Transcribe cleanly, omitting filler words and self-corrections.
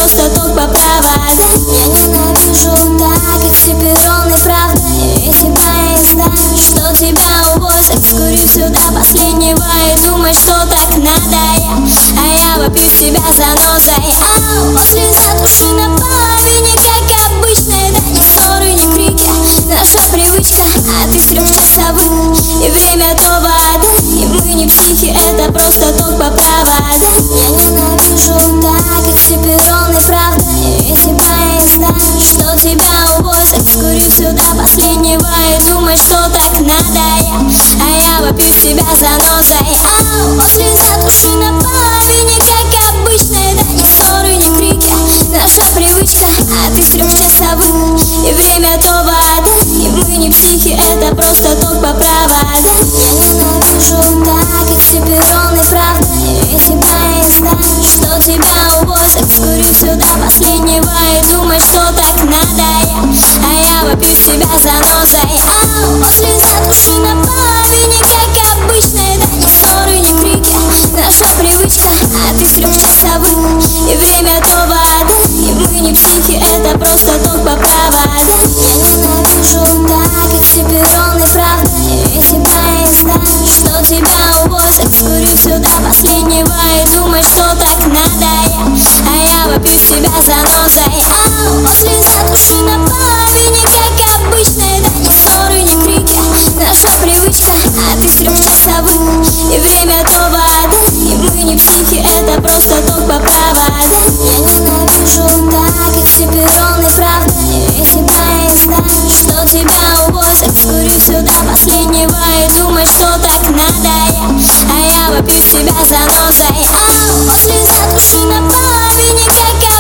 просто ток по проводам. Я ненавижу так, как сепироны, правда. Эти поезда, что тебя увозят, скурив сюда последнего и думаешь, что так надо я вопью себя занозой. После затуши на половине, как обычно. Это не ссоры, не крики, наша привычка. А ты с 3-часовым, и время то вода. И мы не психи, это просто ток по проводам. Я ненавижу так, как сепироны, правда. Эти поезда, что тебя увозят, скурив сюда последнего и думаешь, что так надо я вопью себя занозой. После затуши на половине, как обычно. Это не ссоры, не крики, наша привычка. А ты с 3-часовым, и время то вода. И мы не психи, это просто ток по проводам. Я ненавижу так, как сепироны, правда. Эти поезда, что тебя увозят, скурив сюда последнего и думаешь, что так надо я вопью себя занозой. После затуши на половине, как обычно. Это не ссоры, не крики, наша привычка. А ты с 3-часовым, и время то вода. И мы не психи, это просто ток по проводам. Я ненавижу так, как сепироны, правда. Эти поезда, что тебя увозят, скурив сюда последнего и думаешь, что так надо я вопью себя занозой. После затуши на половине, как обычно. Это не ссоры, не крики, наша привычка. А ты с 3-часовым, и время то вода. И мы не психи, это просто ток по проводам. Я ненавижу так, как сепироны, правда. Эти поезда, что тебя увозят, скурив сюда последнего и думаешь, что так надо я вопью себя занозой. После затуши на половине, как